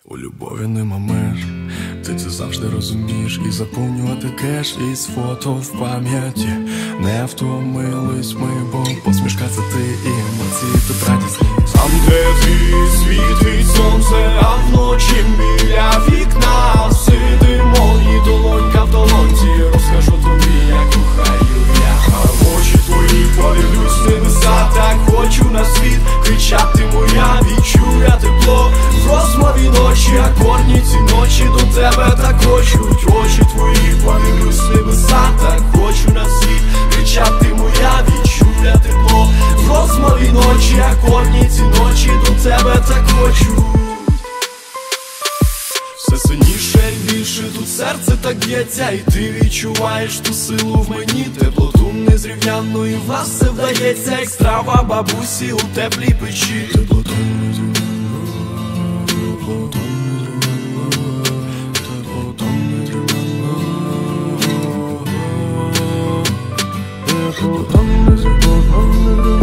У любові нема меж, ти це завжди розумієш. І заповнювати кеш із фото в пам'яті. Не втомились ми, бо посмішка це ти і емоції тут радісні. Там, де ти світить сонце, а вночі біля вікна сидимо, і долонька в долонці. Розкажу тобі, як кохаю я. А в очі твої подивлюсь небеса, так хочу на світ кричати моя, відчуя тепло в розмові ночі, акордні ці ночі до тебе так хочуть. Очі твої подивлюсь небеса, так хочу на світ кричати моя, відчуя тепло в розмові ночі, акордні ці ночі до тебе так хочу. Все сильніше і більше тут серце так б'ється, і ти відчуваєш ту силу в мені, теплоту незрівнянну, і в нас все вдається, як страва бабусі у теплій печі. Теплоту незрівнянну, теплоту незрівнянну, теплоту незрівнянну, теплоту незрівнянну.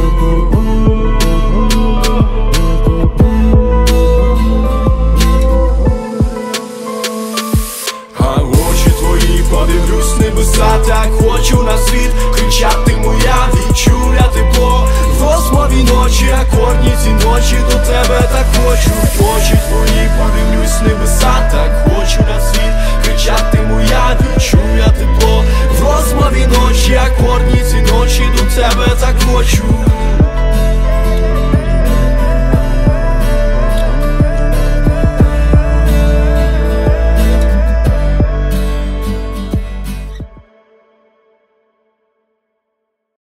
Подивлюсь небеса, так хочу на світ кричати моя, відчуя тепло в розмові ночі, акордні ці ночі до тебе так хочу. Очі твої подивлюсь небеса, так хочу на світ кричати моя, відчуя тепло в розмові ночі, акордні ці ночі до тебе так хочу.